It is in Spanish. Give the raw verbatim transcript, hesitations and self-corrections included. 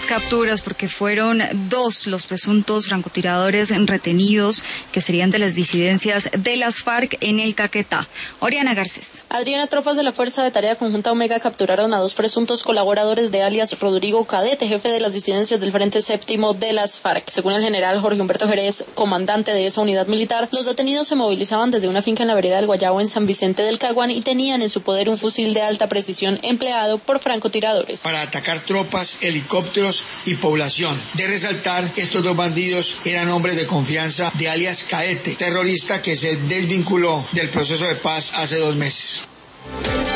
capturas porque fueron dos los presuntos francotiradores retenidos que serían de las disidencias de las FARC en el Caquetá. Oriana Garcés. Adriana, tropas de la Fuerza de Tarea Conjunta Omega capturaron a dos presuntos colaboradores de alias Rodrigo Cadete, jefe de las disidencias del Frente Séptimo de las FARC. Según el general Jorge Humberto Jerez, comandante de esa unidad militar, los detenidos se movilizaban desde una finca en la vereda del Guayabo en San Vicente del Caguán y tenían en su poder un fusil de alta precisión empleado por francotiradores. Para atacar tropas, helicópteros y población. De resaltar, estos dos bandidos eran hombres de confianza de alias Cadete, terrorista que se desvinculó del proceso de paz hace dos meses.